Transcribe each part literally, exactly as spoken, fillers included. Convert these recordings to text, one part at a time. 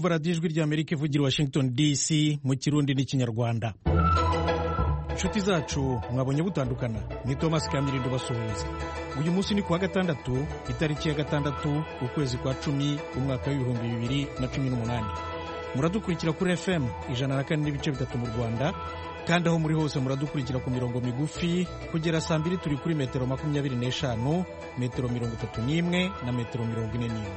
kumva radiyo ijwi ry'Amerika ivugira Washington D C mu kirundi n'ikinyarwanda. Inshuti zacu mwabonye butandukana, ni Thomas Kamirindo basuhuza. Uyu munsi ni kuwa gatandatu, itariki ya gatandatu ukwezi kwa cumi umwaka w'ibihumbi bibiri na cumi n'umunani. Muradukurikira kuri F M ijana na kane n'ibice bitatu mu Rwanda, kandi aho muri hose muradukurikira ku mirongo migufi kugera saa mbiri turi kuri metero makumyabiri n'eshanu, metero mirongo itatu n'imwe na metero mirongo ine n'imwe.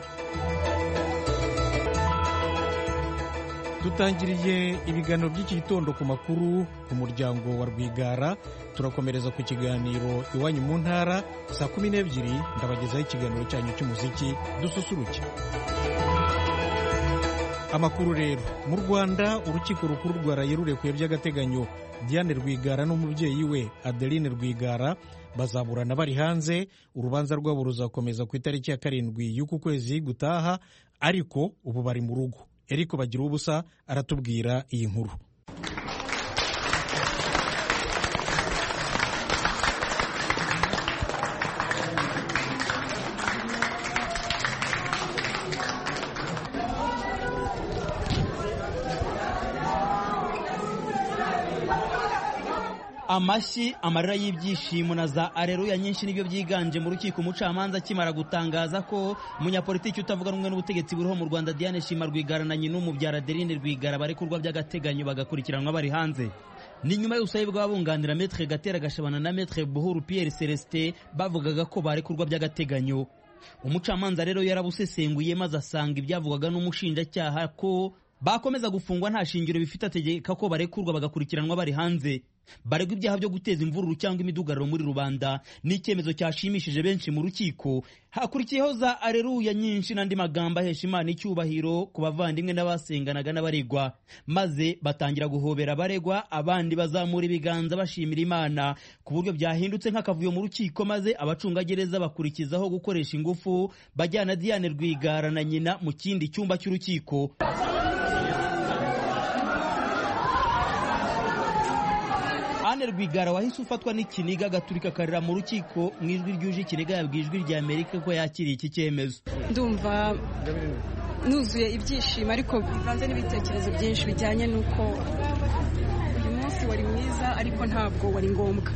Dutangiriye ibiganiro by'iki gitondo ku makuru ku muryango wa Rwigara. Turakomereza ku kiganiro iwanyu mu ntara saa kumi n'ebyiri. Ndabagezaho ikiganiro cyanyu cy'umuziki dususuruke. Amakuru rero, mu Rwanda urukiko rukuru rwaraye rurekuye by'agateganyo Diane Rwigara n'umubyeyi we Adeline Rwigara bazaburana bari hanze. Urubanza rwabo ruzakomeza ku itariki ya karindwi y'uku kwezi gutaha, ariko ubu bari mu rugo. Eriko bagira ubusa aratubwira iyi nkuru. Amashyi, amarira y'ibyishimo na za areruya nyinshi nibyo byiganje mu rukiko umucamanza akimara gutangaza ko umunyapolitiki utavuga rumwe n'ubutegetsi buriho mu Rwanda Diane Shima Rwigara na nyina umubyara Adeline Rwigara barekurwa by'agateganyo bagakurikiranwa bari hanze. Ni nyuma y'ubusabe bw'abunganira Maître Gatera Gashabana na Maître Buhuru Pierre Celestin bavugaga ko barekurwa by'agateganyo. Umucamanza rero yarabusesenguye maze asanga ibyavugaga n'umushinjacyaha ko bakomeza gufungwa nta shingiro bifite, ategeka ko barekurwa bagakurikiranwa bari hanze. Baregwa ibyaha byo guteza imvururu cyangwa imidugararo muri rubanda. Ni icyemezo cyashimishije benshi mu rukiko. Hakurikiyeho za areruya nyinshi n'andi magambo ahesha Imana icyubahiro ku bavandimwe n'abasenganaga n'abaregwa, maze batangira guhobera abaregwa, abandi bazamura ibiganza bashimira Imana ku buryo byahindutse nk'akavuyo mu rukiko, maze abacungagereza bakurikizaho gukoresha ingufu bajyana Diane Rwigara na nyina mu kindi cyumba cy'urukiko. Diane Rwigara wahise ufatwa n'ikiniga gaturika karira mu rukiko. Mu ijwi ryuje ikiniga yabwiye ijwi rya Amerika ko yakiriye iki cyemezo. Ndumva nuzuye ibyishimo ariko bivanze n'ibitekerezo byinshi bijyanye n'uko uyu munsi wari mwiza ariko ntabwo wari ngombwa.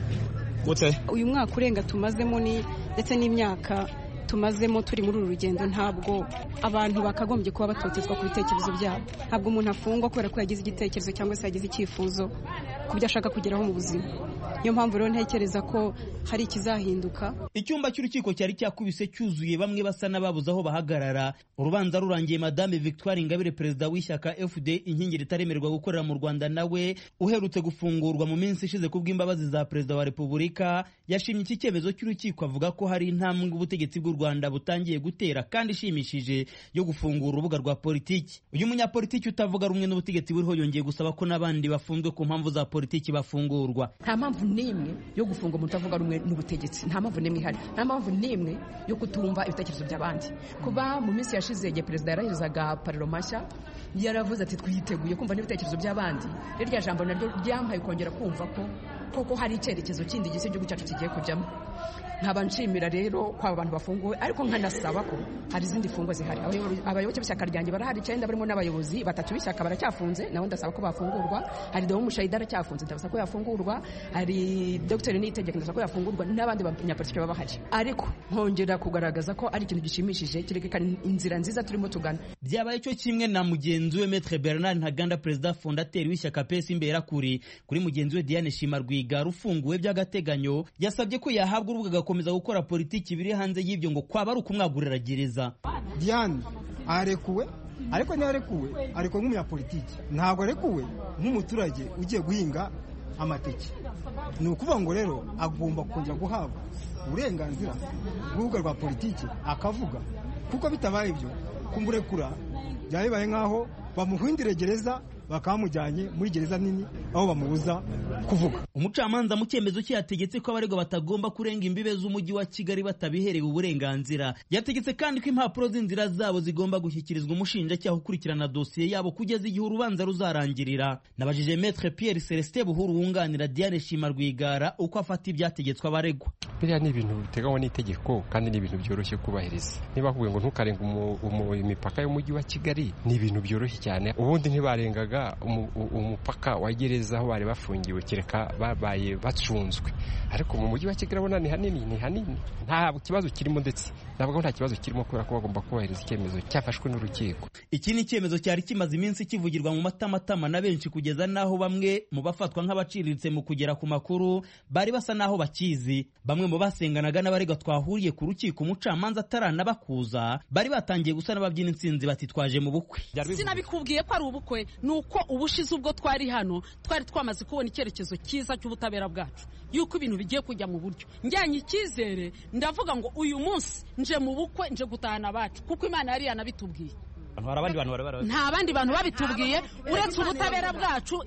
Uyu mwaka urenga tumazemo ni ndetse n'imyaka tumazemo turi muri uru rugendo, ntabwo abantu bakagombye kuba batotezwa ku bitekerezo byabo. Ntabwo umuntu afungwa kubera ko yagize igitekerezo cyangwa se yagize icyifuzo ku byo ashaka kugeraho mu buzima. Niyo mpamvu rero ntekereza ko hari ikizahinduka. Icyumba cy'urukiko cyari cyakubise cyuzuye, bamwe basa n'ababuze aho bahagarara. Urubanza rurangiye, Madame Victoire Ingabire, perezida w'ishyaka F D inkingi ritaremerwa gukorera mu Rwanda, nawe uherutse gufungurwa mu minsi ishize kubw'imbabazi za perezida wa Repubulika, yashimye iki cyemezo cy'urukiko, avuga ko hari intambwe ubutegetsi bw'u Rwanda butangiye gutera kandi ishimishije yo gufungura urubuga rwa politiki. Uyu munyapolitiki utavuga rumwe n'ubutegetsi buriho yongeye gusaba ko n'abandi bafunzwe ku mpamvu za politiki bafungurwa. Nta mpamvu n'imwe yo gufunga umuntu utavuga rumwe n'ubutegetsi, nta mpamvu n'imwe ihari, nta mpamvu n'imwe yo kutumva ibitekerezo by'abandi. Kuba mu minsi yashize igihe perezida yarahizaga pariro mashya yaravuze ati twiteguye kumva n'ibitekerezo by'abandi, rero rya jambo naryo ryampaye kongera kumva ko koko hari icyerekezo kindi gise igihugu cyacu kigiye kujyamo. Nkaba nshimira rero ko aba bantu bafunguwe, ariko nkanasaba ko hari izindi fungwa zihari. Abayoboke b'ishyaka ryanjye barahari icyenda, barimo n'abayobozi batatu b'ishyaka baracyafunze, nabo ndasaba ko bafungurwa. Hari Deo Mushayida aracyafunze, ndasaba ko yafungurwa. Hari Dr Niyitegeka, ndasaba ko yafungurwa, n'abandi banyapolitiki baba bahari. Ariko nkongera kugaragaza ko ari ikintu gishimishije, kirekana inzira nziza turimo tugana. Byabaye cyo kimwe na mugenzi we Maître Bernard Ntaganda, perezida fondateri w'ishyaka P S Imberakuri. Kuri mugenzi we Diane Shima Rwigara ufunguwe by'agateganyo, yasabye ko yahabwa urubuga komeza gukora politiki biri hanze y'ibyo ngo kwaba ari ukumwagurira gereza. Diane arekuwe, ariko ntiarekuwe ariko nk'umunyapolitiki, ntabwo arekuwe nk'umuturage ugiye guhinga amateke. Ni ukuvuga ngo rero agomba kongera guhabwa uburenganzira bw'urubuga rwa politiki akavuga, kuko bitabaye ibyo kumurekura byabaye nk'aho bamuhindire gereza bakamujyanye muri gereza nini aho bamubuza kuvuga. Umucamanza mu cyemezo cye yategetse ko abaregwa batagomba kurenga imbibe z'umujyi wa Kigali batabiherewe uburenganzira. Yategetse kandi ko impapuro z'inzira zabo zigomba gushyikirizwa umushinjacyaha ukurikirana dosiye yabo kugeza igihe urubanza ruzarangirira. Nabajije Maître Pierre Celestin Buhuru wunganira Diane Shima Rwigara uko afata ibyategetswe abaregwa. Biriya ni ibintu biteganywa n'itegeko kandi ni ibintu byoroshye kubahiriza. Niba kuvuga ngo ntukarenga imipaka y'umujyi wa Kigali ni ibintu byoroshye cyane. Ubundi ntibarengaga umupaka wa gereza aho bari bafungiwe kereka babaye bacunzwe, ariko mu mujyi wa Kigali abona ni hanini ni hanini nta kibazo kirimo, ndetse ntabwo nta kibazo kirimo kubera ko bagomba kubahiriza icyemezo cyafashwe n'urukiko. Iki ni icyemezo cyari kimaze iminsi kivugirwa mu matamatama na benshi kugeza naho bamwe mu bafatwa nk'abaciriritse mu kugera ku makuru bari basa naho bakizi. Bamwe mu basenganaga n'abaregwa twahuriye ku rukiko umucamanza ataranabakuza bari batangiye gusa n'ababyina intsinzi bati twaje mu bukwe. Sinabikubwiye ko ari ubukwe, nuko ubushize ubwo twari hano twari twamaze kubona icyerekezo cyiza cy'ubutabera bwacu, yuko ibintu bigiye kujya mu buryo. Njyanye icyizere ndavuga ngo uyu munsi nje mu bukwe, nje gutahana abacu kuko Imana yari yanabitubwiye. Nta bandi bantu babitubwiye uretse ubutabera bwacu.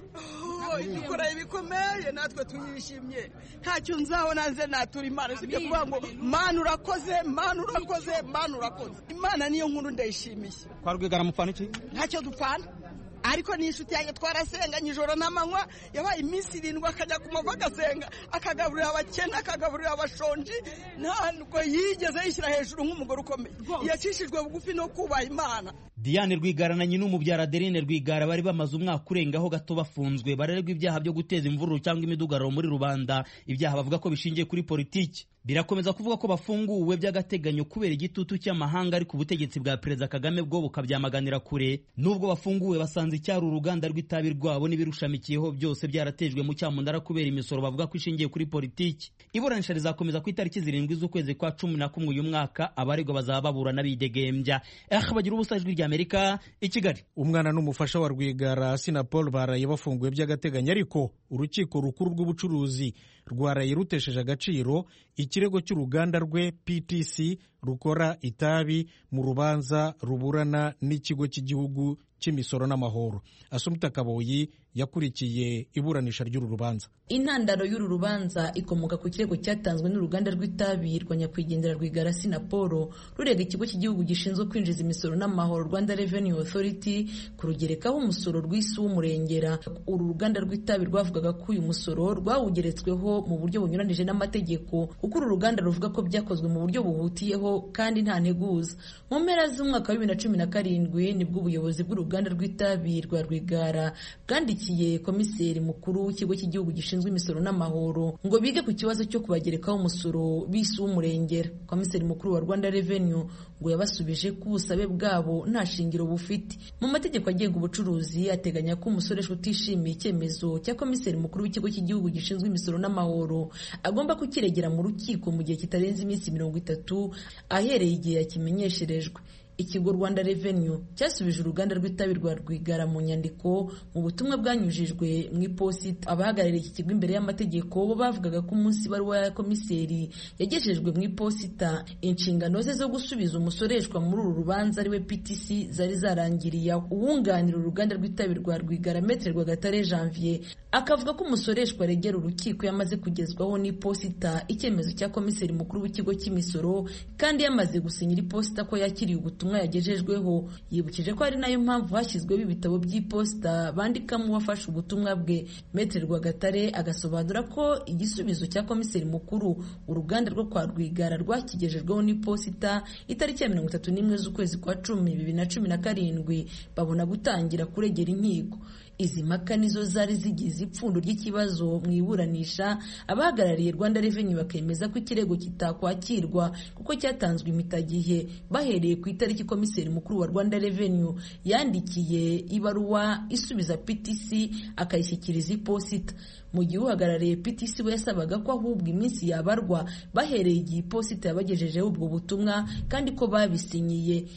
Dukora ibikomeye natwe tuyishimye, ntacyo nzabona nze natura Imana sibyo kuvuga ngo Mana urakoze, Mana urakoze, Mana urakoze. Imana niyo nkuru ndayishimiye. Kwa Rwigara mupfana iki? Ntacyo dupfana, ariko ni inshuti yanjye twarasenganye ijoro n'amanywa, yabaye iminsi irindwi akajya ku mavi agasenga, akagaburira abakene, akagaburira abashonji, ntabwo yigeze yishyira hejuru nk'umugore ukomeye, yacishijwe bugufi no kubaha Imana. Diane Rwigara na nyina umubyara Adeline Rwigara bari bamaze umwaka urengaho gato bafunzwe, barererwa ibyaha byo guteza imvururu cyangwa imidugararo muri rubanda, ibyaha bavuga ko bishingiye kuri politiki. Birakomeza kuvuga ko bafunguwe by'agateganyo kubera igitutu cy'amahanga, ariko ubutegetsi bwa Perezida Kagame bwo bukabyamaganira kure. Nubwo bafunguwe basanze icyari uruganda rw'itabi rwabo n'ibirushamikiyeho byose byaratejwe mu cyamunara kubera imisoro bavuga ko ishingiye kuri politiki. Iburanisha rizakomeza ku itariki zirindwi z'ukwezi kwa cumi na kumwe uyu mwaka, abaregwa bazaba baburana bidegembya. Eh bagira ubusa ijwi rya Amerika i Kigali. Umwana n'umufasha wa Rwigara Sina Paul baraye bafunguwe by'agateganyo, ariko urukiko rukuru rw'ubucuruzi rwaraye rutesheje agaciro ikirego cy'uruganda rwe P T C rukora itabi mu rubanza ruburana n'ikigo cy'igihugu cy'imisoro n'amahoro. Asumta Kaboyi yakurikiye iburanisha ry'uru rubanza. Intandaro y'uru rubanza ikomoka ku kirego cyatanzwe n'uruganda rw'itabi rwa nyakwigendera Rwigara Sina Paul rurega ikigo cy'igihugu gishinzwe kwinjiza imisoro n'amahoro Rwanda Revenue Authority kurugerekaho umusoro rw'isi w'umurengera. Uru ruganda rw'itabi rwavugaga ko uyu musoro rwawugeretsweho mu buryo bunyuranije n'amategeko, kuko uru ruganda ruvuga ko byakozwe mu buryo buhutiyeho kandi nta nteguza. Mu mpera z'umwaka wa bibiri na cumi na karindwi nibwo ubuyobozi bw'uruganda rw'itabi rwa Rwigara bwandikiye komiseri mukuru w'ikigo cy'igihugu gishinzwe imisoro n'amahoro ngo bige ku kibazo cyo kubagerekaho umusoro bisi w'umurengera. Komiseri mukuru wa Rwanda Revenue ngo yabasubije ko ubusabe bwabo nta shingiro bufite. Mu mategeko agenga ubucuruzi ateganya ko umusoresha utishimiye icyemezo cya komiseri mukuru w'ikigo cy'igihugu gishinzwe imisoro n'amahoro agomba kukiregera mu rukiko mu gihe kitarenze iminsi mirongo itatu ahereye igihe yakimenyesherejwe. Ikigo Rwanda Revenue cyasubije uruganda rw'itabi rwa Rwigara mu nyandiko mu butumwa bwanyujijwe mu iposita. Abahagarariye iki kigo imbere y'amategeko bo bavugaga ko umunsi baruwa ya komiseri yagejejwe mu iposita inshingano ze zo gusubiza umusoreshwa muri uru rubanza ariwe P T C zari zarangiriye. Uwunganira uruganda rw'itabi rwa Rwigara Maître Rwagatare Janvier akavuga ko umusoreshwa aregera urukiko yamaze kugezwaho n'iposita icyemezo cya komiseri mukuru w'ikigo cy'imisoro kandi yamaze gusinyira iposita ko yakiriye ubutumwa yagejejweho. Yibukije ko ari nayo mpamvu hashyizweho ibitabo by'iposita bandikamo uwafashe ubutumwa bwe. Maître Rwagatare agasobanura ko igisubizo cya komiseri mukuru uruganda rwo kwa Rwigara rwakigejejweho n'iposita itariki ya mirongo itatu n'imwe z'ukwezi kwa cumi bibiri na cumi na karindwi babona gutangira kuregera inkiko. Izi mpaka nizo zari zigize ipfundo ry'ikibazo mu iburanisha. Abahagarariye Rwanda Revenue bakemeza ko ikirego kitakwakirwa kuko cyatanzwe imitagihe bahereye ku itariki komiseri mukuru wa Rwanda Revenue yandikiye ibaruwa isubiza P T C akayishyikiriza iposita, mu gihe uhagarariye P T C we yasabaga ko ahubwo iminsi yabarwa bahereye igihe iposita yabagejejeho ubwo butumwa kandi ko babisinyiye.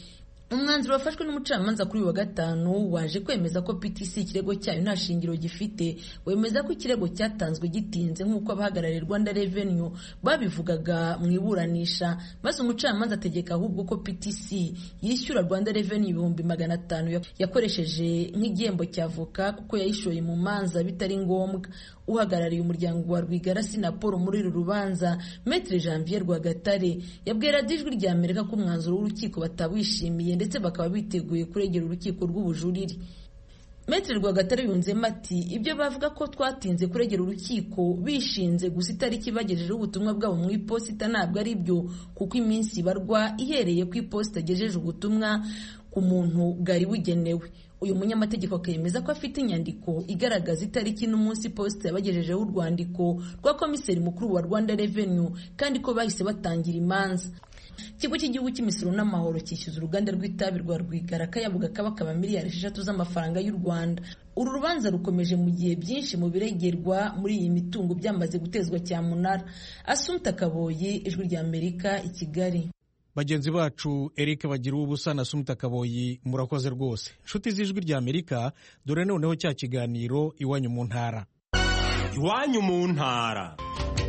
umwanzuro wafashwe n'umucamanza kuri uyu wa gatanu waje kwemeza ko P T C ikirego cyayo nta shingiro gifite, wemeza ko ikirego cyatanzwe gitinze nk'uko abahagarariye Rwanda Revenue babivugaga mu iburanisha, maze umucamanza ategeka ahubwo ko P T C yishyura Rwanda Revenue ibihumbi magana atanu yakoresheje nk'igihembo cy'avoka kuko yayishoye mu manza bitari ngombwa. Uhagarariye umuryango wa Rwigara Sinaporo muri uru rubanza, Maître Janvier Rwagatare, yabwira Ijwi rya Amerika ko umwanzuro w'urukiko batawishimiye ndetse bakaba biteguye kuregera urukiko rw'ubujurire. Maître Rwagatare yunzemo ati ibyo bavuga ko twatinze kuregera urukiko bishinze gusa itariki bagejejeho ubutumwa bwabo mu iposita ntabwo ari byo, kuko iminsi ibarwa ihereye ku iposita agejeje ubutumwa ku muntu bwari bugenewe. Uyu munyamategeko akemeza ko afite inyandiko igaragaza itariki n'umunsi posita yabagejejeho urwandiko rwa komiseri mukuru wa Rwanda Revenue kandi ko bahise batangira imanza. Ikigo cy'igihugu cy'imisoro n'amahoro cyishyuza uruganda rw'itabi rwa Rwigara kayabuga kabakaba miliyari esheshatu z'amafaranga y'u Rwanda. Uru rubanza rukomeje mu gihe byinshi mu biregerwa muri iyi mitungo byamaze gutezwa cyamunara. Assumpta Kaboyi, Ijwi rya Amerika, i Kigali. Bagenzi bacu Eric Bagira ubusa na Assumpta Kaboyi, murakoze rwose. Nshuti z'Ijwi rya Amerika, dore noneho cya kiganiro Iwanyu mu ntara. Iwanyu mu ntara.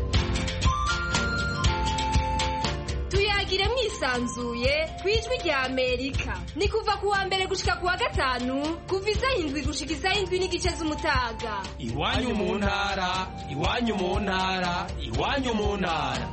Tuyagire mwisanzuye ku Ijwi rya Amerika. Ni kuva ku wa mbere gushika ku wa gatanu, kuva isaha indwi gushika isaha indwi n'igice z'umutaga. Iwanyu mu ntara, iwanyu mu ntara, iwanyu mu ntara.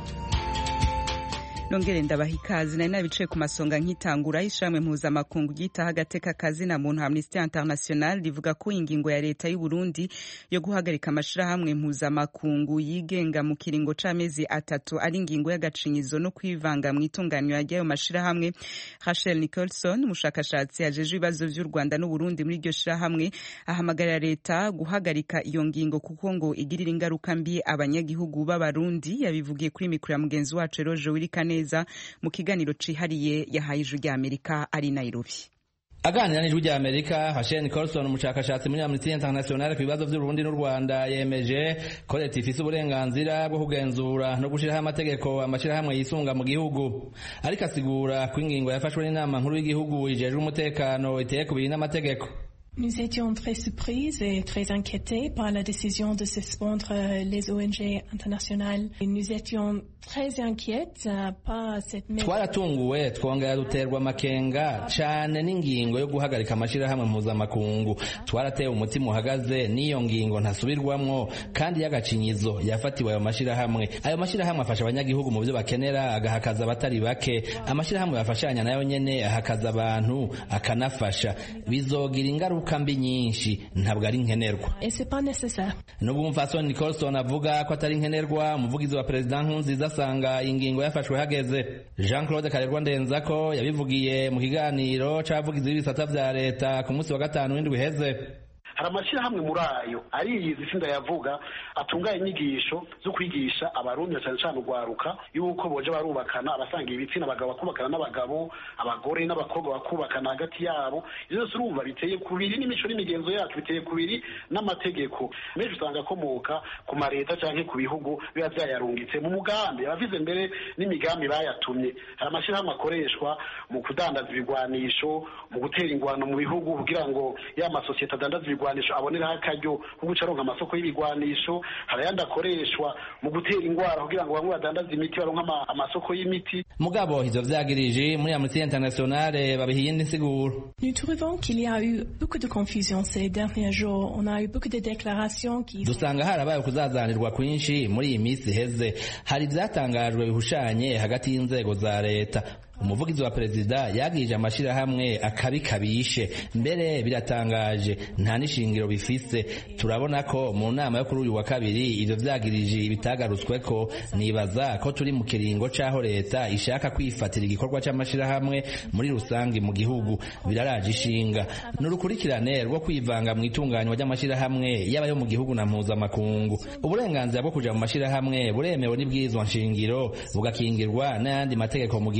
Nongere ndabaha ikaze nari nabicaye ku masonga nkitangura ishamwe mpuzamakungu gitaha agateka kazina muntu Amnesty International rivuga ko ingingo ya leta y'u Burundi yo guhagarika amashirahamwe mpuzamakungu yigenga mu kiringo c'amezi atatu ari ingingo y'agacinyizo no kwivanga mu itunganyo y'ayo mashirahamwe. Rachel Nicholson, umushakashatsi ajejwe ibibazo vy'u Rwanda n'u Burundi muri iryo shirahamwe, ahamagarira leta guhagarika iyo ngingo kuko ngo igirira ingaruka mbi abanyagihugu b'Abarundi. Yabivugiye kuri mikro ya mugenzi wacu Roger Wirikane mu kiganiro cihariye yahaye Ijwi rya Amerika ari Nairobi. Aganira n'Ijwi rya Amerika, Rachel Nicholson, umushakashatsi muri Amnesty International ku bibazo by'u Burundi n'u Rwanda, yemeje ko leta ifise uburenganzira bwo kugenzura no gushiraho amategeko amashirahamwe yisunga mu gihugu, ariko asigura ko ingingo yafashwe n'inama nkuru y'igihugu ijejwe umutekano iteye kubiri n'amategeko. Nous étions très surprises et très inquiétés par la décision de suspendre les O N G internationales. Et nous étions très inquiètes par cette mesure. Twaratunguwe twongera duterwa amakenga cyane n'ingingo yo guhagarika amashirahamwe mpuzamakungu. Twaratewe umutima uhagaze n'iyo ngingo ntasubirwamwo kandi y'agacinyizo yafatiwe ayo mashirahamwe. Ayo mashirahamwe afasha abanyagihugu mu byo bakenera, agahakaza abatari bake. Amashirahamwe yafashanya nayo nyene ahakaza abantu akanafasha. Bizogira ingaruka kambi nyinshi ntabwo ari nkenerwa. Et c'est pas nécessaire. Nubwo umfasoni Nicholson avuga ko atari nkenerwa, umuvugizi wa President Nkurunziza asanga ingingo yafashwe hageze. Jean-Claude Karerwa Ndenzako yabivugiye mu kiganiro c'abavugizi b'ibisata vya leta ku munsi wa gatanu w'indwi heze. hari amashyirahamwe muri ayo ariyizi sinda yavuga atunganya inyigisho zo kwigisha abarundi cyane cyane urwaruka yuko boje barubakana abasanga ibitsina abagabo bakubakana n'abagabo abagore n'abakobwa bakubakana hagati yabo izo zose urumva biteye kubiri n'imico n'imigenzo yacu biteye kubiri n'amategeko menshi usanga akomoka ku mareta cyangwa ku bihugu biba byayarungitse mu mugambi abavize mbere n'imigambi bayatumye hari amashyirahamwe akoreshwa mu kudandaza ibigwanisho mu gutera ingwano mu bihugu kugira ngo ya masosiyete adandaza ibigwanisho aboneraho akaryo ko guca aronka amasoko y'ibigwanisho hari ayandi akoreshwa mu gutera ingwara kugira ngo bamwe badandaze imiti baronka amasoko y'imiti mugabo ivyo vyagirije muri Amnesty International babihiye indi nsiguro. Nous trouvons qu'il y a eu beaucoup de confusion ces derniers jours. On a eu beaucoup de déclarations qui dusanga harabaye kuzazanirwa kwinshi muri iyi minsi heze hari vyatangajwe bihushanye hagati y'inzego za leta. Umuvugizi wa perezida yagije amashirahamwe akabikabishe mbere biratangaje nta nishingiro bifise. Turabona ko mu nama yo kuri uyu wa kabiri ivyo vyagirije bitagarutswe ko nibaza ko turi mu kiringo caho leta ishaka kwifatira igikorwa c'amashirahamwe muri rusangi mu gihugu biraraje ishinga n'urukurikirane rwo kwivanga mu itunganywa ry'amashirahamwe yaba yo mu gihugu na mpuzamakungu. Uburenganzira bwo kuja mu mashirahamwe buremewe n'ibwirizwa nshingiro bugakingirwa n'ayandi mategeko mu gihugu.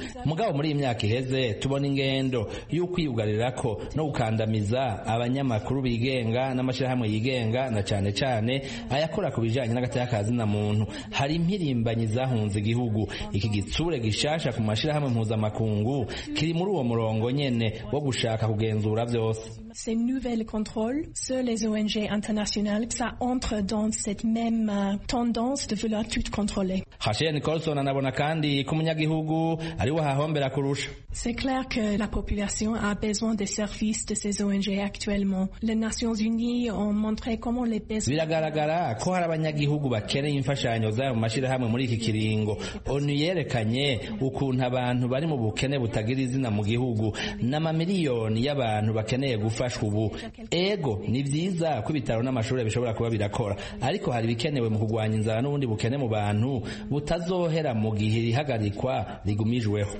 mugabo muri iyi myaka iheze tubona ingendo y'ukwiyugarirako no gukandamiza abanyamakuru bigenga n'amashirahamwe yigenga na cane cane ayakora ku bijanye n'agateka ka zina muntu. Hari impirimbanyi zahunze igihugu. Iki gitsure gishasha ku mashirahamwe mpuzamakungu kiri muri uwo murongo nyene wo gushaka kugenzura vyose. Ces nouvelles contrôles sur les O N G internationales, ça entre dans cette même euh, tendance de vouloir tout contrôler. Rachel Nicholson anabona kandi ko umunyagihugu ari we hahombera kurusha. C'est clair que la population a besoin des services de ces O N G actuellement. Les Nations Unies ont montré comment les besoins... Biragaragara ko hari abanyagihugu bakeneye imfashanyo zayo mu mashirahamwe muri iki kiringo. Onu yerekanye ukuntu abantu bari mu bukene butagira izina mu gihugu n'amamiliyoni y'abantu bakeneye gufashwa ubu. Ego ni vyiza ko ibitaro n'amashuri bishobora kuba birakora, ariko hari bikenewe mu kugwanya inzara n'ubundi bukene mu bantu butazohera mu gihe rihagarikwa rigumijweho.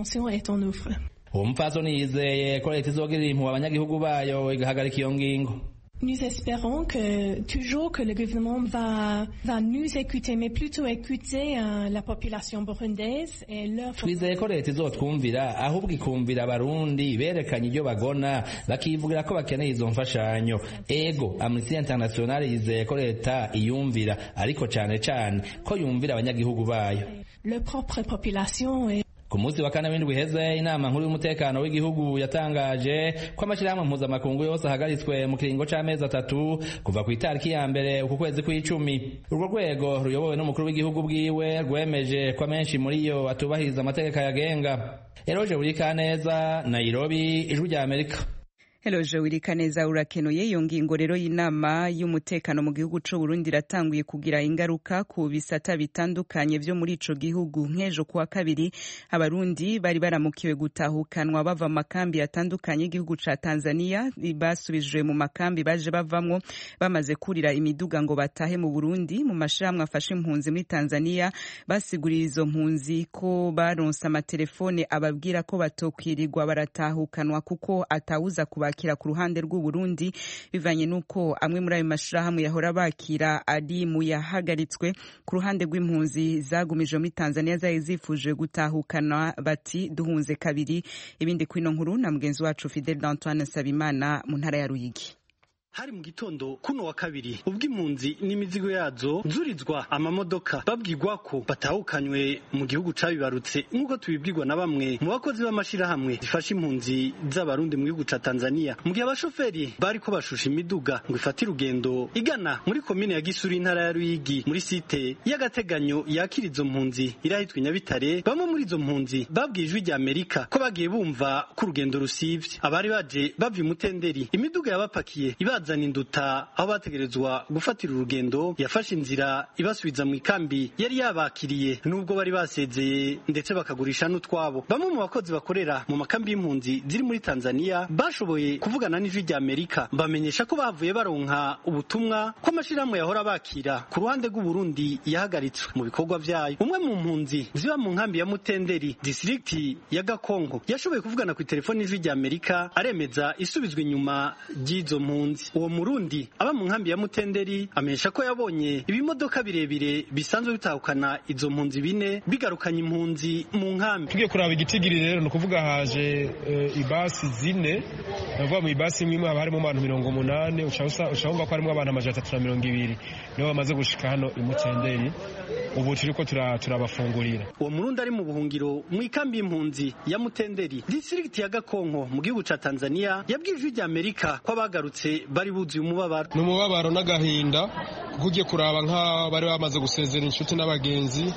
Uwo mupfasoni yizeye ko leta izogirira impuhwe abanyagihugu bayo igahagarika iyo ngingo. Nous espérons que toujours que le gouvernement va va nous écouter, mais plutôt écouter euh, la population burundaise et leur. Twizeye ko leta izotwumvira ahubwo ikumvira abarundi berekanye ibyo bagona bakivugira ko bakeneye izo mfashanyo. Ego Amnesty International yizeye ko leta iyumvira, ariko cane cane ko yumvira abanyagihugu bayo. Le propre population est ku munsi wa kane w'indwi iheze inama nkuru y'umutekano w'igihugu yatangaje ko amashirahamwe mpuzamakungu yose ahagaritswe mu kiringo c'amezi atatu kuva ku itariki ya mbere uku kwezi kw'icumi. Urwo rwego ruyobowe n'umukuru w'igihugu bwiwe rwemeje ko amenshi muri yo atubahiriza amategeko yagenga. Eroje Urikaneza, Nairobi, Ijwi rya Amerika. Eloje Wirikaneza urakenuye. Iyo ngingo rero y'inama y'umutekano mu gihugu c'u Burundi ratanguye kugira ingaruka ku bisata bitandukanye vyo muri ico gihugu. Nk'ejo kuwa kabiri abarundi bari baramukiwe gutahukanwa bava mu makambi atandukanye y'igihugu ca Tanzania, basubijwe mu makambi baje bavamwo bamaze kurira imiduga ngo batahe mu Burundi. Mu mashirahamwe afashe impunzi muri Tanzania basigurira izo mpunzi ko baronse amatelefone ababwira ko batokwirirwa baratahukanwa kuko atawuza kuba kira ku ruhande rw'u Burundi, bivanye nuko amwe muri ayo mashirahamwe yahora bakira ari mu yahagaritswe. Ku ruhande rw'impunzi zagumije muri Tanzania zari zifuje gutahukana bati duhunze kabiri. Ibindi kwino nkuru na mugenzi wacu Fidel Antoine Sabimana mu ntara ya Ruyigi. Hari mu gitondo kuno wa kabiri ubwo impunzi n'imizigo yazo nzurizwa amamodoka babwirwa ko batahukanywe mu gihugu cabibarutse, nk'uko tubibwirwa na bamwe mu bakozi b'amashirahamwe zifasha impunzi z'abarundi mu gihugu ca Tanzania, mu gihe abashoferi bari ko bashusha imiduga ngo ifate urugendo igana muri komine ya Gisuri intara ya Ruyigi muri site y'agateganyo yakira izo mpunzi irahitwa Nyabitare. Bamwe muri izo mpunzi babwiye Ijwi rya Amerika ko bagiye bumva ko urugendo rusivye. Abari baje bavye Mutenderi, imiduga yabapakiye ibaza induta aho bategerezwa gufatira urugendo yafashe inzira ibasubiza mu ikambi yari yabakiriye, nubwo bari basezeye ndetse bakagurisha n'utwabo. Bamwe mu bakozi bakorera mu makambi y'impunzi ziri muri Tanzania bashoboye kuvugana n'Ijwi rya Amerika, bamenyesha ko bavuye baronka ubutumwa ko amashirahamwe yahora bakira ku ruhande rw'u Burundi yahagaritswe mu bikorwa vyayo. Umwe mu mpunzi ziba mu nkambi ya Mutenderi district ya Gakongo yashoboye kuvugana ku telefone n'Ijwi rya Amerika aremeza isubizwe inyuma ry'izo mpunzi. Uwo Murundi aba mu nkambi ya Mutenderi amenyesha ko yabonye ibimodoka birebire bisanzwe bitahukana izo mpunzi bine bigarukanye impunzi mu nkambi. Tugiye kuraba igitigiri rero no kuvuga haje uh, ibasi zine, navuga mu ibasi imwe haba harimo abantu mirongo umunani, ushobora ko harimo abantu amajana atatu na mirongo ibiri nibo bamaze gushika hano i Mutenderi. Ubu turiko turabafungurira. Uwo Murundi ari mu buhungiro mu ikambi y'impunzi ya Mutenderi district ya Gakongo mu gihugu ca Tanzania yabwiye Ijwi rya Amerika ko abagarutse bari buzuye umubabaro. Ni umubabaro n'agahinda kuko ugiye kuraba nka bari bamaze gusezera inshuti n'abagenzi.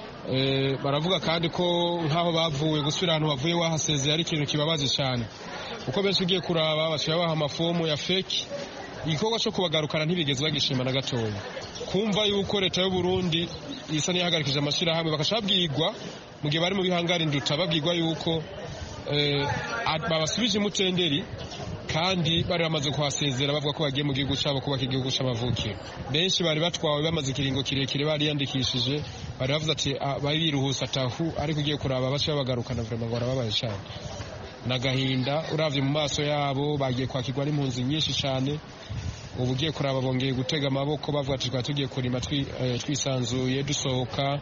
E, baravuga kandi ko nkaho bavuye gusubira ahantu bavuye wahasezeye ari ikintu kibabaje cyane, kuko benshi ugiye kuraba bashobora baha amafomu ya fake. Igikorwa cyo kubagarukana ntibigeze bagishima na gatoya. Kumva yuko leta y'u Burundi isa niyahagarikije amashirahamwe bakashabwirwa mu gihe bari mu bihangara induta babwirwa yuko eh, babasubije Mutenderi kandi bari bamaze kuhasezera bavuga ko bagiye mu gihugu cyabo kubaka igihugu c'amavukiro. Benshi bari batwawe bamaze ikiringo kirekire bari yandikishije, bari bavuze ati bari biruhusa atahu, ariko ugiye kuraba bace bagarukana vraiment ngo barababaye cyane. Nagahinda uravye mu maso yabo, bagiye kwakirwa n'impunzi nyinshi cyane. Ubu ugiye kuraba bongeye gutega amaboko bavuga ati tugiye kurima twisanzuye dusohoka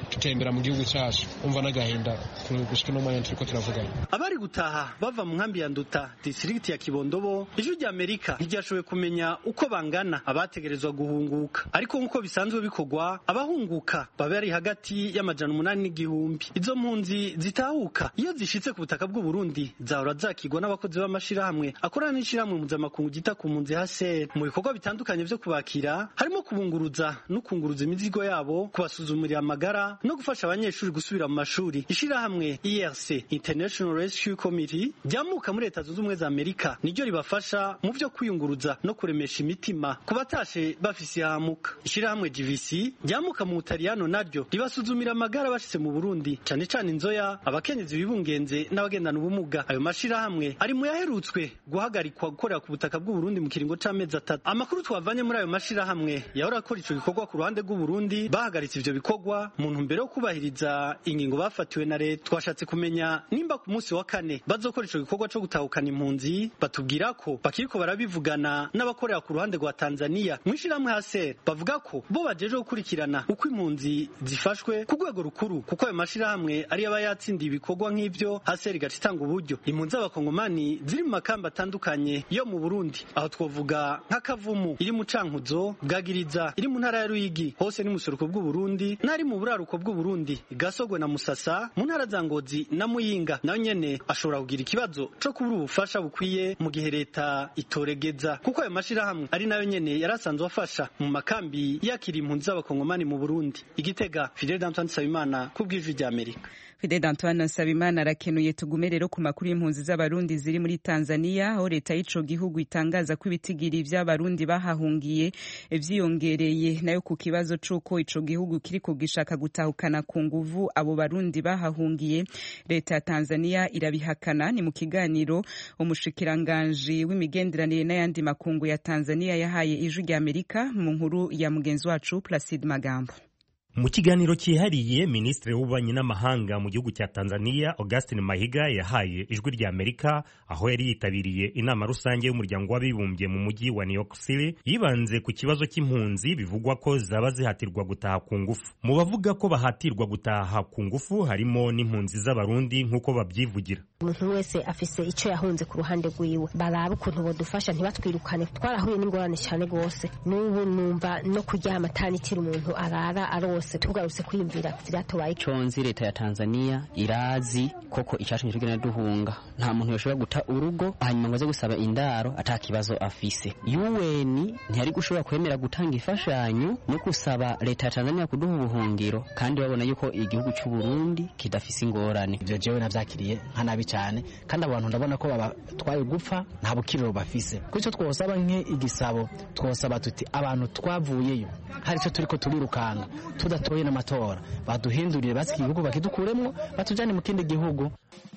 tutembera mu gihugu cyacu umva n'agahinda gushika no mwanya turiko turavugana. Abari gutaha bava mu nkambi ya Nduta district ya Kibondobo ijwi rya Amerika ntiryashoboye kumenya uko bangana abategerezwa guhunguka, ariko nkuko bisanzwe bikorwa abahunguka baba ari hagati y'amajana umunani n'igihumbi. Izo mpunzi zitahuka iyo zishitse ku butaka bw'u Burundi zahora zakigwa n'abakozi b'amashirahamwe akorana n'ishirahamwe mpuzamakungu gita ku mpunzi H C R mu bikorwa bitandukanye vyo kubakira, harimo kubunguruza no kunguruza imizigo yabo, kubasuzumira amagara no gufasha abanyeshuri gusubira mu mashuri. Ishirahamwe I R C International Rescue Committee ryamuka muri Leta Zunze Ubumwe za Amerika niryo ribafasha mu vyo kwiyunguruza no kuremesha imitima ku batashe bafise ihamuka. Ishirahamwe G V C ryamuka mu Butaliyano naryo ribasuzumira amagara bashitse mu Burundi, cane cane inzoya, abakenyezi bibungenze n'abagendana ubumuga. Ayo mashirahamwe ari mu yaherutswe guhagarikwa gukorera ku butaka bw'u Burundi mu kiringo c'amezi atatu. Amakuru twavanye muri ayo mashirahamwe yahora akora ico gikorwa ku ruhande rw'u Burundi bahagaritse ivyo bikorwa mu ntumbero yo kubahiriza ingingo bafatiwe na leta. Twashatse kumenya nimba ku munsi wa kane bazokora ico gikorwa co gutahukana impunzi, batubwira ko bakiriko barabivugana n'abakorera ku ruhande rwa Tanzania. Mwishirahamwe H C R bavuga ko bo bajeje gukurikirana uko impunzi zifashwe ku rwego rukuru, kuko ayo mashirahamwe ari aba yatsindiye ibikorwa nk'ivyo H C R igacitanga uburyo. Impunzi z'abakongomani ziri mu makamba atandukanye yo mu Burundi, aho twovuga nka Kavumu iri mu Cankuzo, Bwagiriza iri mu ntara ya Ruyigi hose ni musuruko bw'u Burundi, nari mu buraruko bw'u Burundi Gasogwe na Musasa mu ntara za Ngozi na Muyinga, nayo nyene ashobora kugira ikibazo co kubura ubufasha bukwiye mu gihe leta itoregeza, kuko ayo mashirahamwe ari nayo nyene yarasanzwe afasha mu makambi yakira impunzi z'abakongomani mu Burundi. Igitega, Fidel Antoine Sabimana ku bw'ijwi rya Amerika. Fidel Antoine Sabimana arakenuye. Tugume rero ku makuru y'impunzi z'abarundi ziri muri Tanzania, aho leta y'ico gihugu itangaza ko ibitigiri vy'abarundi bahahungiye vyiyongereye, nayo ku kibazo c'uko ico gihugu kiriko gishaka gutahukana ku nguvu abo barundi bahahungiye, leta ya Tanzania irabihakana. Ni mu kiganiro umushikiranganji w'imigenderanire n'ayandi makungu ya Tanzania yahaye ijwi rya Amerika mu nkuru ya mugenzi wacu Placide Magambo. Mu kiganiro cyihariye, Minisitiri w'Ububanyi n'Amahanga mu gihugu cya Tanzania Augustin Mahiga yahaye ijwi rya Amerika aho yari yitabiriye inama rusange y'umuryango w'abibumbye mu mujyi wa New York City, yibanze ku kibazo cy'impunzi bivugwa ko zaba zihatirwa gutaha ku ngufu. Mu bavuga ko bahatirwa gutaha ku ngufu harimo n'impunzi z'abarundi nk'uko babyivugira. Umuntu wese afise ico yahunze ku ruhande rwiwe, baraba ukuntu bodufasha ntibatwirukane. Twarahuye n'ingorane cyane gose, n'ubu numva no kuryama atanitira umuntu arara aro tugarutse kwiyumvira vyatobaye. Conzi leta ya Tanzania irazi koko icashije tugena duhunga, nta muntu yoshobora guta urugo hanyuma ngo aze gusaba indaro atakibazo afise. U N ntiyari gushobora kwemera gutanga ifashanyo no kusaba leta ya Tanzania kuduha ubuhungiro, kandi babona yuko igihugu cy'u Burundi kidafise ingorane. Ivyo jewe navyakiriye nkanabi cyane, kandi abantu ndabona ko babatwaye gupfa nta bukiriro bafise. Kuko twosaba nke igisabo, twosaba tuti abantu twavuyeyo hari ico turiko turirukanga tudatoye n'amatora, baduhindurire basi igihugu bakidukuremwo batujane mu kindi gihugu.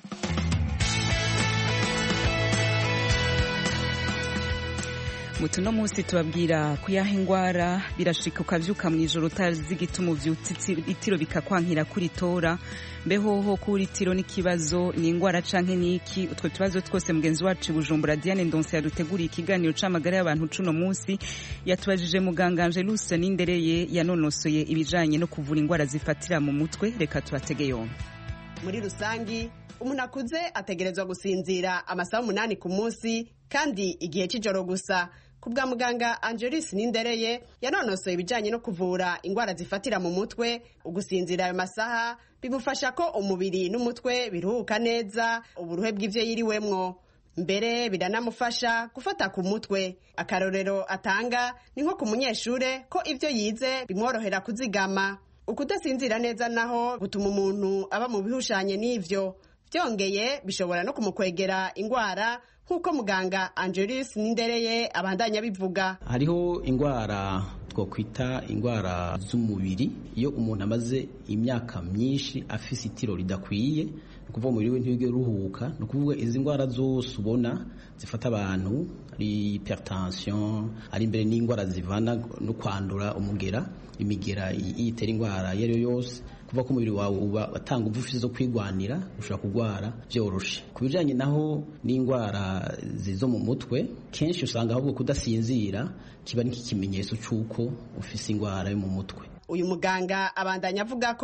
Mutuno musi tubabwira kuyaha ingwara birashika ukavyuka mwijoro utazi igituma uvyutse itiro bikakwankira kuri tora. Mbehoho kuri tiro n'ikibazo ni ingwara canke niki? Utwo tubazo twose mugenzi wacu Bujumbura Diane Ndonse yaduteguriye ikiganiro c'amagara y'abantu cuno musi, yatubajije muganga Angelus Nindereye yanonosoye ibijanye no kuvura ingwara zifatira mu mutwe. Reka tubatege yombi. Muri rusangi umuntu akuze ategerezwa gusinzira amasaha umunani ku munsi, kandi igihe c'ijoro gusa. Kubwa muganga Angelus Nindereye yanonosoye ibijanye no kuvura ingwara zifatira mu mutwe, ugusinzira ayo masaha bimufasha ko umubiri n'umutwe biruhuka neza uburuhe bw'ivyo yiriwemwo, mbere biranamufasha gufata ku mutwe. Akarorero atanga ni nko ku munyeshure ko ivyo yize bimworohera kuzigama. Ukudasinzira neza naho gutuma umuntu aba mu bihushanye n'ivyo, vyongeye bishobora no kumukwegera ingwara nk'uko muganga Angelus Nindereye abandanya bivuga. Hariho ingwara twokwita ingwara z'umubiri, iyo umuntu amaze imyaka myinshi afise itiro ridakwiye, kuva mu biriwe ntibige ruhuka, no kuvuga izi ngwara zose ubona zifata abantu, ari hypertension, ari imbere n'ingwara zivana no kwandura umugera, imigera yitera ingwara yero yose, kuva ko umubiri wawe uba atanga ubuvuzi zo kwigwanira, ushobora kugwara byoroshe. Kubijanye naho n'ingwara zizo mu mutwe, kenshi usanga ahubwo kudasinzira kiba n'ikimenyetso cyuko ufise ingwara yo mu mutwe. Uyu muganga abandanya avuga ko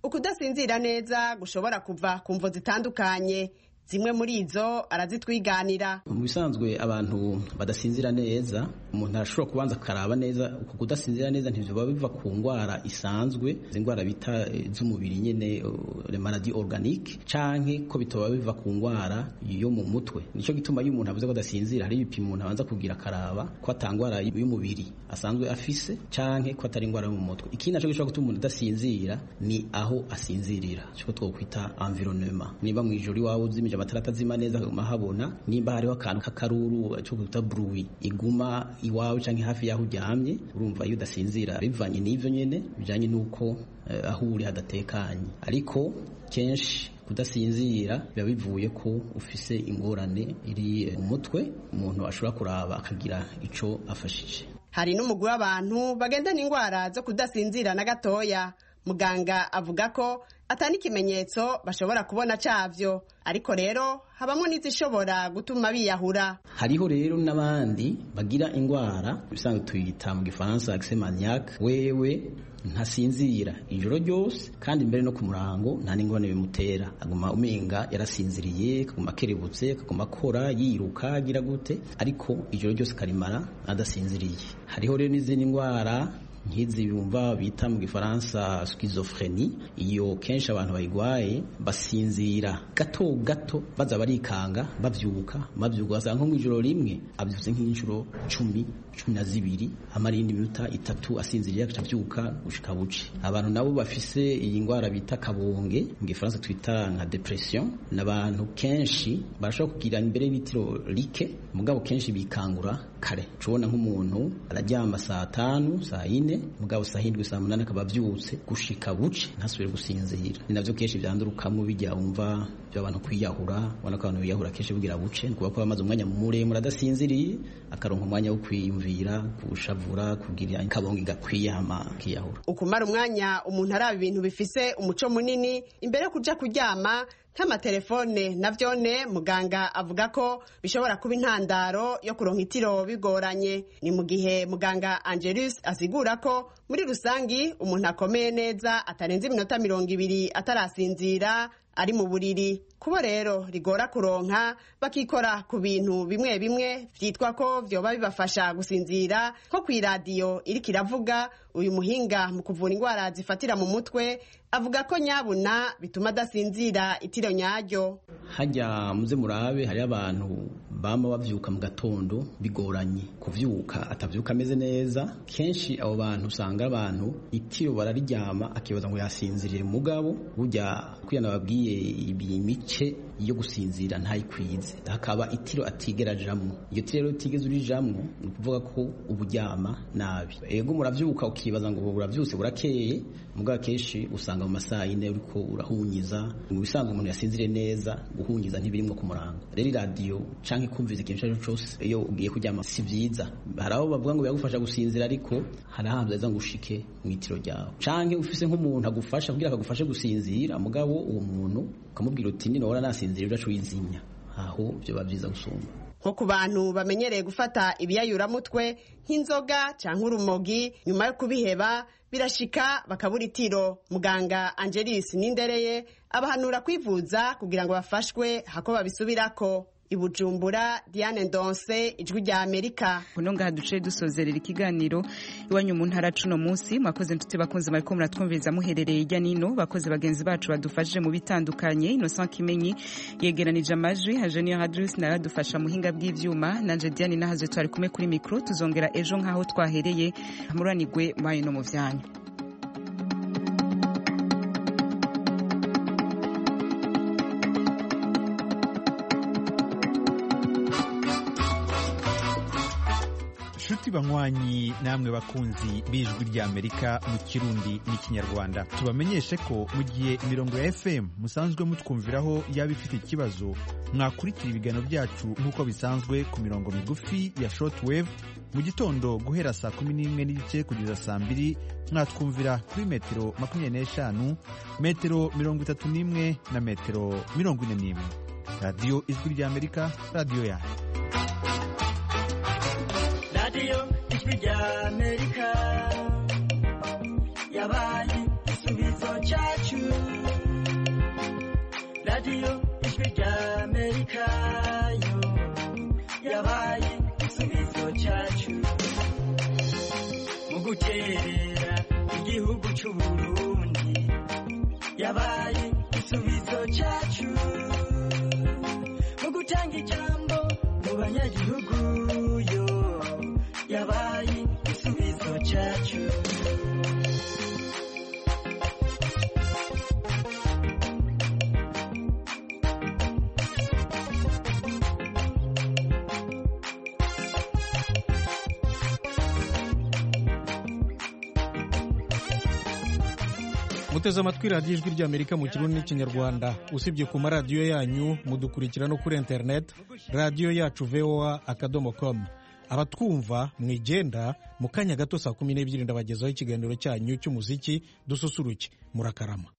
ukudasinzira neza gushobora kuva ku mvo zitandukanye, zimwe muri izo arazitwiganira. Mu bisanzwe abantu badasinzira neza, umuntu arashobora kubanza akaraba neza uko kudasinzira neza ntivyo biva ku ngwara isanzwe, ingwara bita z'umubiri nyene les maladies organiques, canke ko bitoba biva ku ngwara yo mu mutwe. Nico gituma iyo umuntu avuze ko adasinzira hari ibipimo umuntu abanza kugira akaraba ko atangwara y'umubiri asanzwe afise canke ko atari ingwara yo mu mutwe. Ikindi naco gishobora gutuma umuntu adasinzira ni aho asinzirira, cyo twokwita environnement. Niba mu ijoro iwawe uzimije amatara atazima neza mahabona, nimba hariho akantu k'akaruru cyo kwita bruit iguma iwawe canke hafi yaho uryamye, urumva iyo udasinzira bivanye n'ivyo nyene bijanye nuko uh, aho uri hadatekanye. Ariko kenshi kudasinzira biba bivuye ko ufise ingorane iri mu mutwe, umuntu ashobora kuraba akagira ico afashije. Hari n'umugwi w'abantu bagendana ingwara zo kudasinzira na gatoya. Muganga avuga ko atani ikimenyetso bashobora kubona cavyo, ariko rero habamwe n'izishobora gutuma biyahura. Hariho rero n'abandi bagira ingwara bisanzwe tuyita mu gifaransa accès maniaque, wewe ntasinzira ijoro ryose kandi mbere no ku murango nta n'ingorane bimutera, aguma umenga yarasinziriye, kaguma kerebutse, kaguma akora yiruka agira gute, ariko ijoro ryose karimara adasinziriye. Hariho rero n'izindi ngwara nkizi bumva bita mu gifaransa schizophrenie, iyo kenshi abantu bayigwaye basinzira gato gato baza barikanga bavyuka bavyuka basanga nko mu ijoro rimwe avyutse nk'inshuro cumi cumi na zibiri amara iyindi minota itatu asinziriye akavyuka gushika buce. Abantu nabo bafise iyi ngwara bita kabonge mu gifaransa twita nka depression, n'abantu kenshi barashobora kugira imbere y'ibitiro like, mugabo kenshi bikangura kare. Cubona nk'umuntu araryama saa tanu saa ine, mugabo saa hindwi saa munani akaba avyutse gushika buce ntasubire gusinzira. Ni navyo kenshi vyandurukamo bijya wumva by'abantu kwiyahura, ubona ko abantu biyahura kenshi bugira buce, kuba ko bamaze umwanya muremure adasinziriye akaronka umwanya wo kwiyumvira, gushavura, kugira kabonge gakwiye hama kiyahura. Ukumara umwanya umuntu araba ibintu bifise umuco munini imbere yo kuja kuryama nk'amatelefone navyone, muganga avuga ko bishobora kuba intandaro yo kuronka itiro bigoranye. Ni mu gihe muganga Angelus asigura ko muri rusangi umuntu akomeye neza atarenze iminota mirongo ibiri atarasinzira ari mu buriri. Kubo rero rigora kuronka bakikora ku bintu bimwe bimwe vyitwa ko vyoba bibafasha gusinzira, nko kw'iradiyo iriko iravuga. Uyu muhinga mu kuvura ingwara zifatira mu mutwe avuga ko nyabuna bituma adasinzira itiro nyaryo. Hajya muze murabe hari abantu bama bavyuka mu gatondo bigoranye kuvyuka, atavyuka ameze neza. Kenshi abo bantu usanga abantu itiro barariryama akibaza ngo yasinzirire, mugabo burya kwiyana babwiye ibimice iyo gusinzira ntayikwize, hakaba itiro atigerajamwo. Iyo tiro tigeze urijamwo ni kuvuga ko uburyama nabi. Ego muravyuka ukibaza ngo buravyuse burakeye, mugabo kenshi usanga mu masaha ine uriko urahunyiza. Mu bisanzwe umuntu yasinzire neza, guhunyiza ntibirimwo ku murango. Rero radio canke kumviza ikintu cyo cyose iyo ugiye kuryama si vyiza. Hari abo bavuga ngo biragufasha gusinzira, ariko hari ahantu za ngushike mu itiro ryawe. Canke ufise nk'umuntu agufasha kugira akagufashe gusinzira, mugabo uwo muntu ukamubwira uti ni nora nasinzira udacu wizimya, aho byo bavyiza gusumba. Nko ku bantu bamenyereye gufata ibiyayuramutwe nk'inzoga canke urumogi, nyuma yo kubiheba birashika bakabura itiro. Muganga Angelis Nindereye abahanura kwivuza kugira ngo bafashwe hako babisubirako. I Bujumbura, Diane Ndonse, Ijwi rya Amerika. Kuno ngaha duce dusozerera ikiganiro iwanyu mu ntara cuno munsi. Mwakoze nshuti bakunze mariko muratwumviriza muherereye ijya nino, bakoze bagenzi bacu badufashije mu bitandukanye. Innocent Kimenyi yegeranije amajwi, Hajeniyo Hadrus naradufasha muhinga bw'ivyuma, nanje Diane nahaze twari kumwe kuri micro. Tuzongera ejo nkaho twahereye. Muranigwe mwaye no mu vyanyu. Shuti banywanyi namwe bakunzi b'Ijwi rya Amerika mu Kirundi n'ikinyarwanda, tubamenyeshe ko mu gihe imirongo ya F M musanzwe mutwumviraho yaba ifite ikibazo, mwakurikira ibiganiro byacu nk'uko bisanzwe ku mirongo migufi ya shortwave mu gitondo guhera saa kumi n'imwe n'igice kugeza saa mbiri. Mwatwumvira kuri metero makumyabiri n'eshanu, metero mirongo itatu n'imwe na metero mirongo ine n'imwe. Radio Ijwi rya Amerika, radio yawe. Radio Ijwi rya Amerika yabaye igisubizo cyacu. radiyo ijwi ry'amerika yo yabaye igisubizo cyacu mu guterera igihugu cy'uburundi yabaye igisubizo cyacu mu gutanga ijambo mu banyagihugu yo yabaye igisubizo cyacu. muteze amatwi radiyo ijwi ry'amerika mu kirundi n'ikinyarwanda. usibye ku maradiyo yanyu mudukurikira no kuri interineti radiyo yacu voa akadomo komu. abatwumva mwigenda mu kanya gato saa kumi n'ebyiri ndabagezaho ikiganiro cyanyu cy'umuziki dususuruke. murakarama.